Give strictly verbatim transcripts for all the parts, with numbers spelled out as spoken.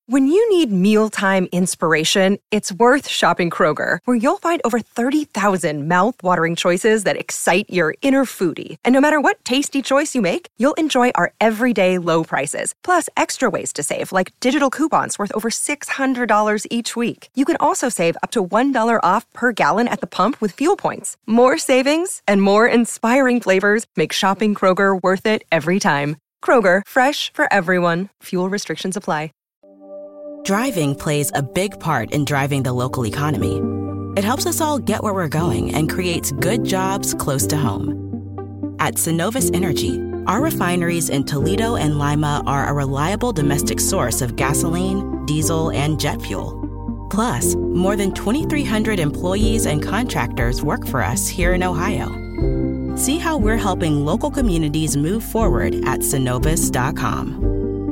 When you need mealtime inspiration, it's worth shopping Kroger, where you'll find over thirty thousand mouth-watering choices that excite your inner foodie. And no matter what tasty choice you make, you'll enjoy our everyday low prices, plus extra ways to save, like digital coupons worth over six hundred dollars each week. You can also save up to one dollar off per gallon at the pump with fuel points. More savings and more inspiring flavors make shopping Kroger worth it every time. Kroger, fresh for everyone. Fuel restrictions apply. Driving plays a big part in driving the local economy. It helps us all get where we're going and creates good jobs close to home. At Synovus Energy, our refineries in Toledo and Lima are a reliable domestic source of gasoline, diesel, and jet fuel. Plus, more than twenty-three hundred employees and contractors work for us here in Ohio. See how we're helping local communities move forward at Synovus dot com.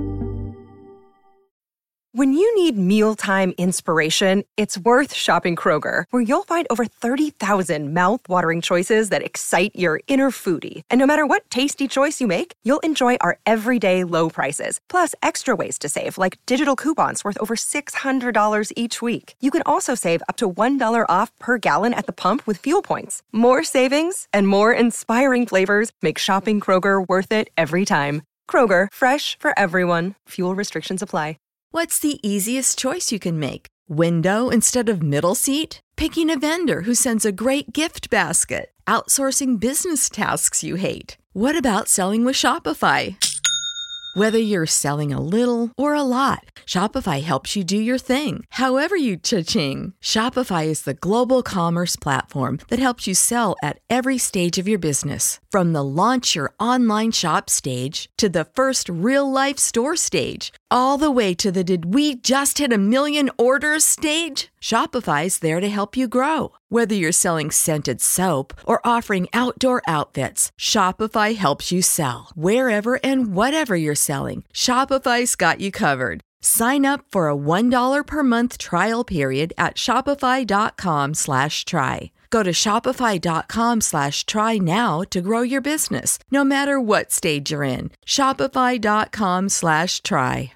When you need mealtime inspiration, it's worth shopping Kroger, where you'll find over thirty thousand mouth-watering choices that excite your inner foodie. And no matter what tasty choice you make, you'll enjoy our everyday low prices, plus extra ways to save, like digital coupons worth over six hundred dollars each week. You can also save up to one dollar off per gallon at the pump with fuel points. More savings and more inspiring flavors make shopping Kroger worth it every time. Kroger, fresh for everyone. Fuel restrictions apply. What's the easiest choice you can make? Window instead of middle seat? Picking a vendor who sends a great gift basket? Outsourcing business tasks you hate? What about selling with Shopify? Whether you're selling a little or a lot, Shopify helps you do your thing, however you cha-ching. Shopify is the global commerce platform that helps you sell at every stage of your business. From the launch your online shop stage to the first real-life store stage, all the way to the did we just hit a million orders stage. Shopify's there to help you grow. Whether you're selling scented soap or offering outdoor outfits, Shopify helps you sell. Wherever and whatever you're selling, Shopify's got you covered. Sign up for a one dollar per month trial period at shopify.com slash try. Go to shopify.com slash try now to grow your business, no matter what stage you're in. Shopify.com slash try.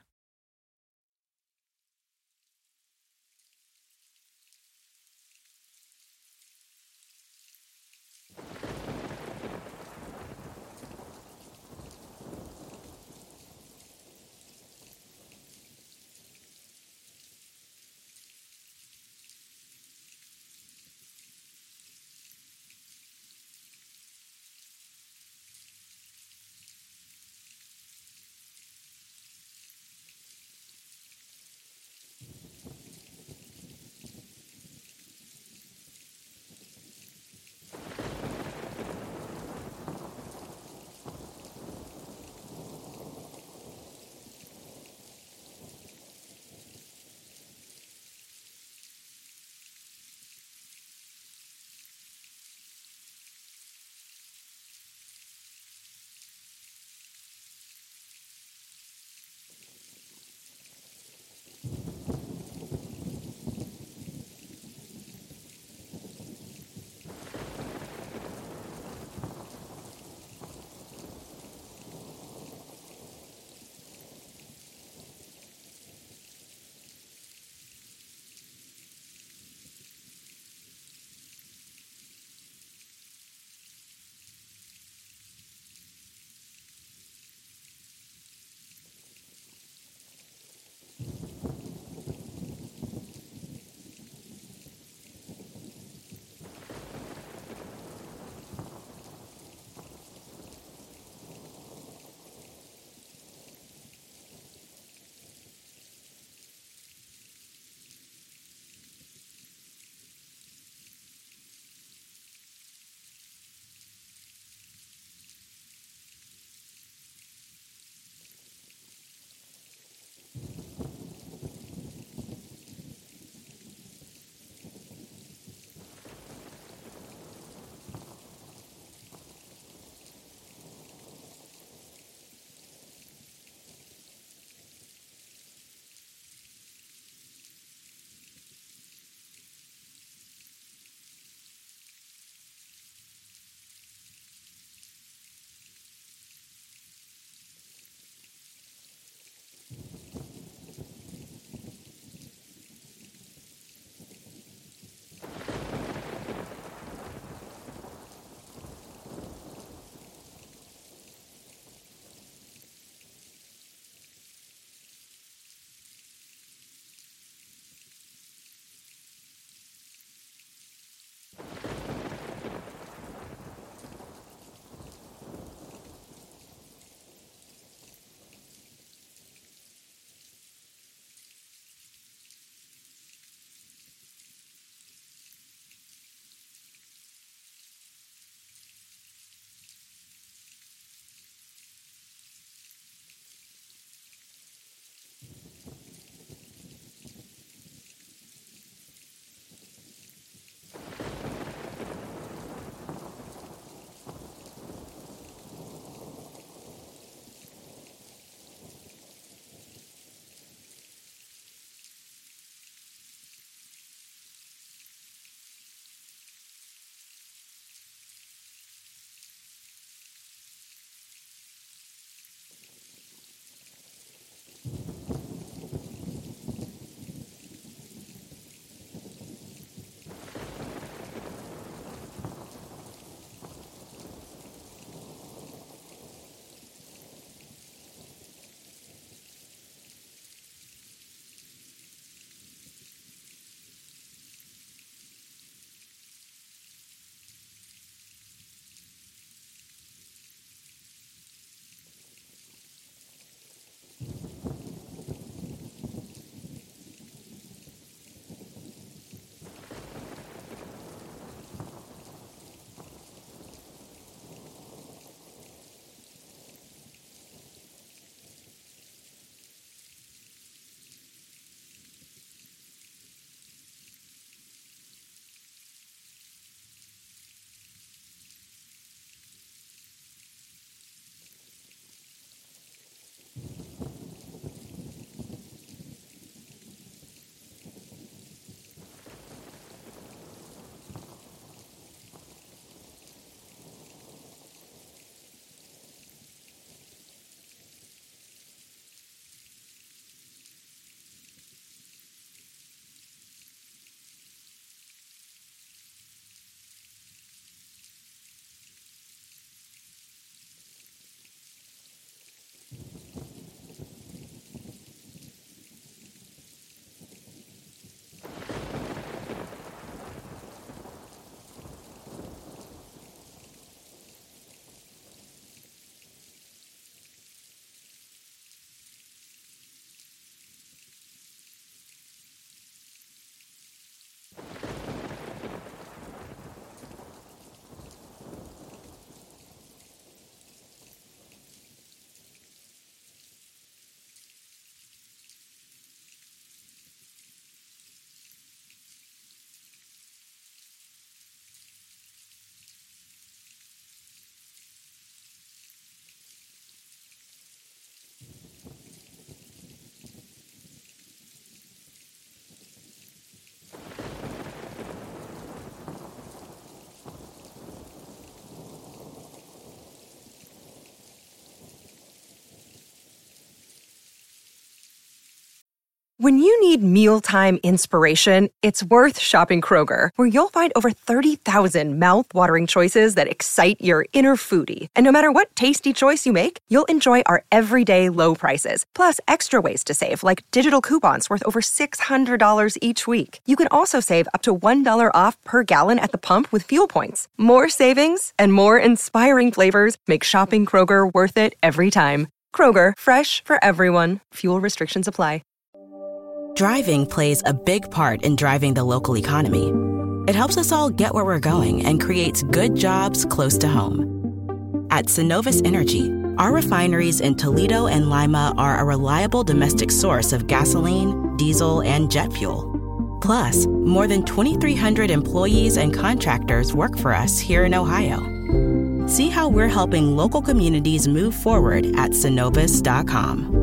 When you need mealtime inspiration, it's worth shopping Kroger, where you'll find over thirty thousand mouth-watering choices that excite your inner foodie. And no matter what tasty choice you make, you'll enjoy our everyday low prices, plus extra ways to save, like digital coupons worth over six hundred dollars each week. You can also save up to one dollar off per gallon at the pump with fuel points. More savings and more inspiring flavors make shopping Kroger worth it every time. Kroger, fresh for everyone. Fuel restrictions apply. Driving plays a big part in driving the local economy. It helps us all get where we're going and creates good jobs close to home. At Synovus Energy, our refineries in Toledo and Lima are a reliable domestic source of gasoline, diesel, and jet fuel. Plus, more than twenty-three hundred employees and contractors work for us here in Ohio. See how we're helping local communities move forward at synovus dot com.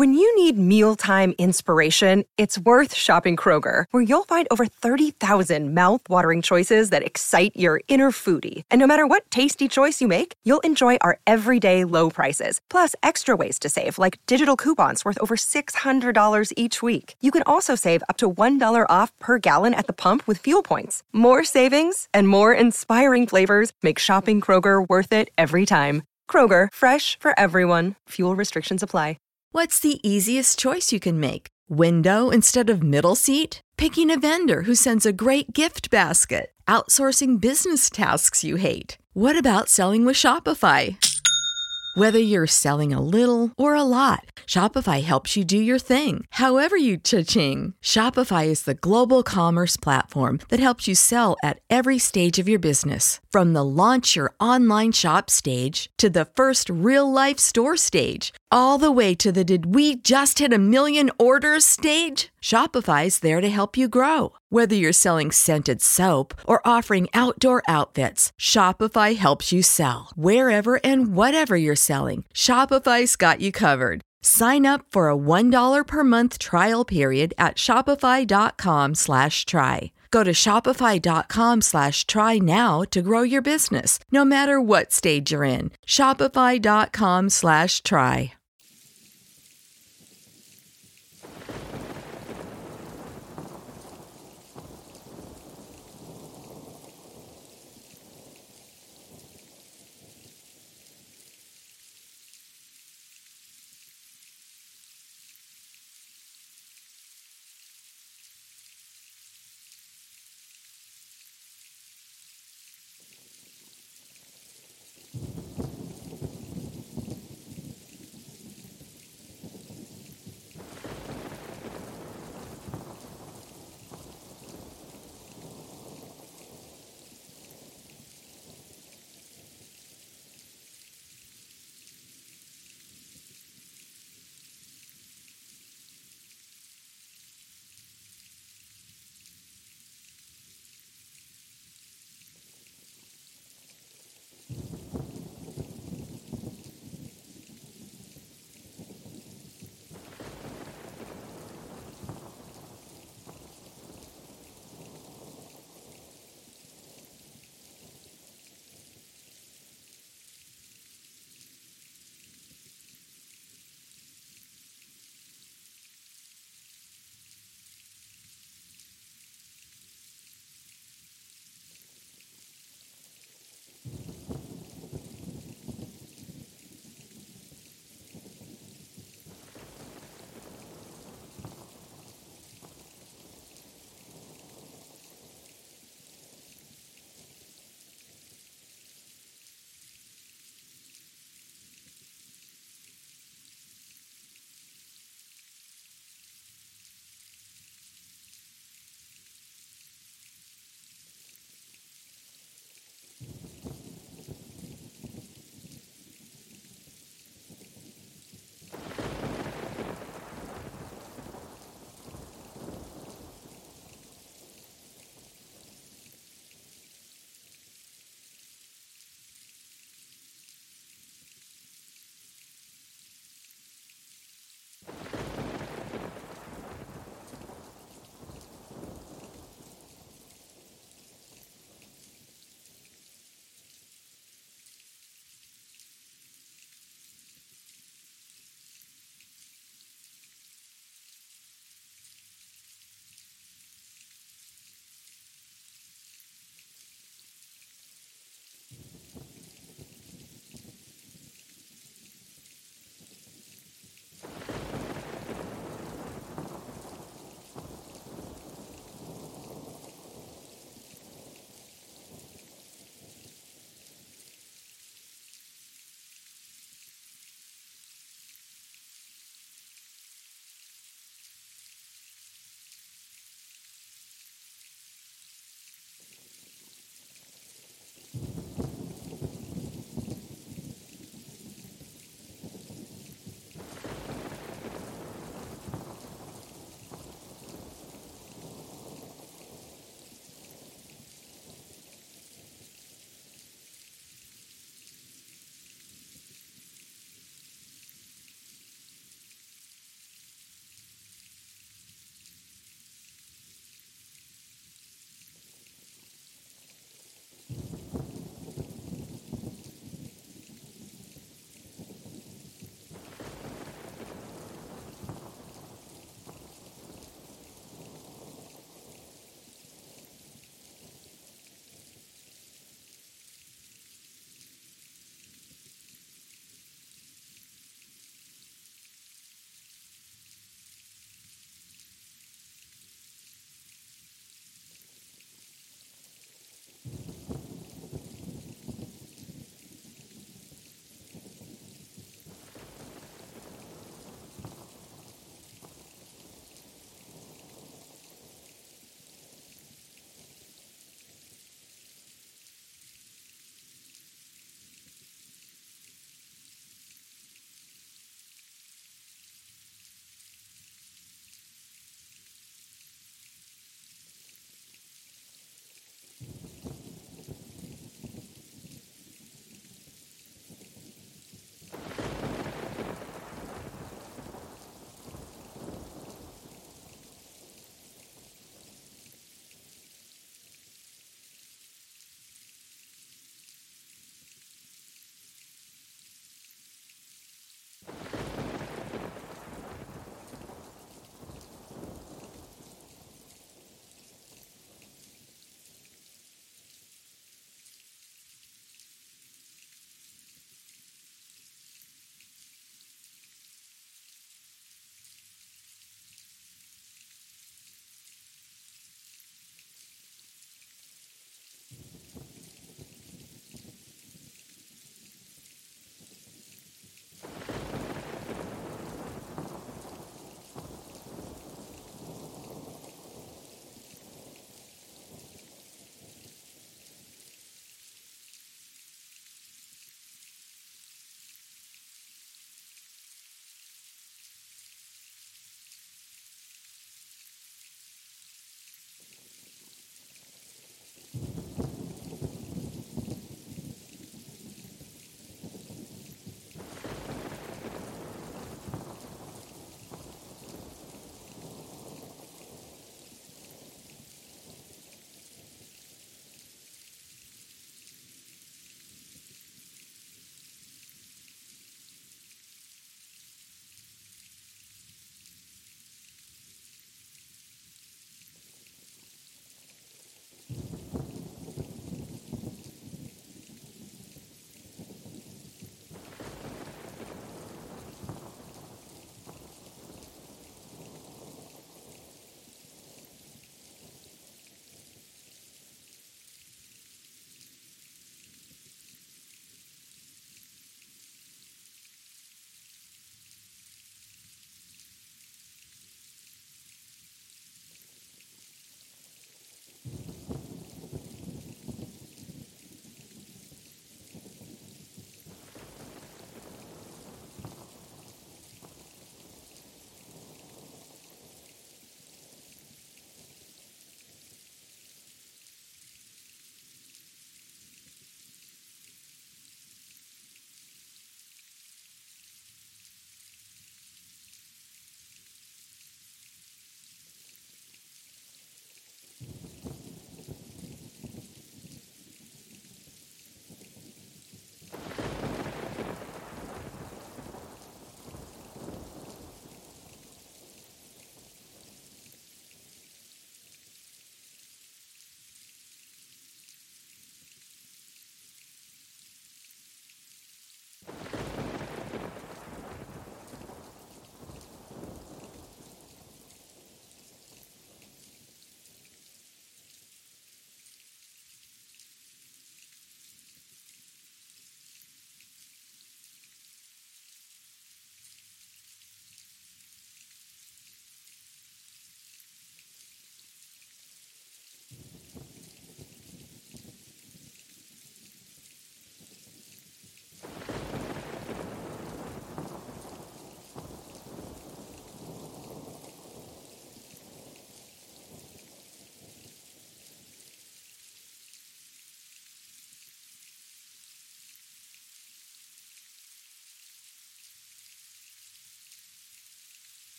When you need mealtime inspiration, it's worth shopping Kroger, where you'll find over thirty thousand mouth-watering choices that excite your inner foodie. And no matter what tasty choice you make, you'll enjoy our everyday low prices, plus extra ways to save, like digital coupons worth over six hundred dollars each week. You can also save up to one dollar off per gallon at the pump with fuel points. More savings and more inspiring flavors make shopping Kroger worth it every time. Kroger, fresh for everyone. Fuel restrictions apply. What's the easiest choice you can make? Window instead of middle seat? Picking a vendor who sends a great gift basket? Outsourcing business tasks you hate? What about selling with Shopify? Whether you're selling a little or a lot, Shopify helps you do your thing, however you cha-ching. Shopify is the global commerce platform that helps you sell at every stage of your business. From the launch your online shop stage to the first real-life store stage, all the way to the did we just hit a million orders stage. Shopify's there to help you grow. Whether you're selling scented soap or offering outdoor outfits, Shopify helps you sell. Wherever and whatever you're selling, Shopify's got you covered. Sign up for a one dollar per month trial period at shopify.com slash try. Go to shopify.com slash try now to grow your business, no matter what stage you're in. Shopify.com slash try.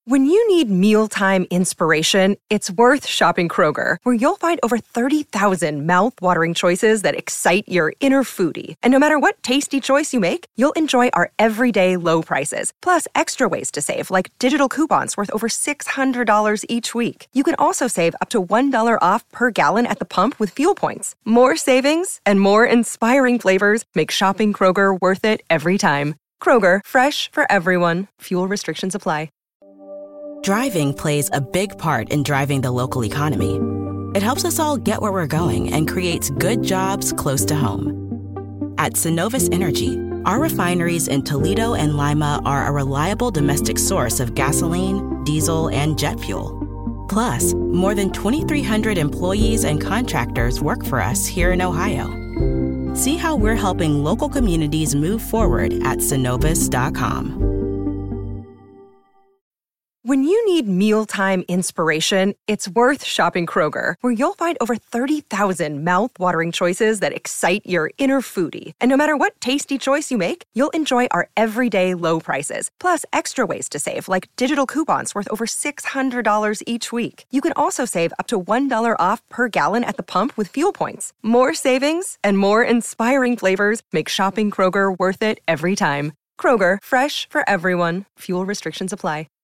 When you need mealtime inspiration, it's worth shopping Kroger, where you'll find over thirty thousand mouth-watering choices that excite your inner foodie. And no matter what tasty choice you make, you'll enjoy our everyday low prices, plus extra ways to save, like digital coupons worth over six hundred dollars each week. You can also save up to one dollar off per gallon at the pump with fuel points. More savings and more inspiring flavors make shopping Kroger worth it every time. Kroger, fresh for everyone. Fuel restrictions apply. Driving plays a big part in driving the local economy. It helps us all get where we're going and creates good jobs close to home. At Synovus Energy, our refineries in Toledo and Lima are a reliable domestic source of gasoline, diesel, and jet fuel. Plus, more than twenty-three hundred employees and contractors work for us here in Ohio. See how we're helping local communities move forward at Synovus dot com. When you need mealtime inspiration, it's worth shopping Kroger, where you'll find over thirty thousand mouth-watering choices that excite your inner foodie. And no matter what tasty choice you make, you'll enjoy our everyday low prices, plus extra ways to save, like digital coupons worth over six hundred dollars each week. You can also save up to one dollar off per gallon at the pump with fuel points. More savings and more inspiring flavors make shopping Kroger worth it every time. Kroger, fresh for everyone. Fuel restrictions apply.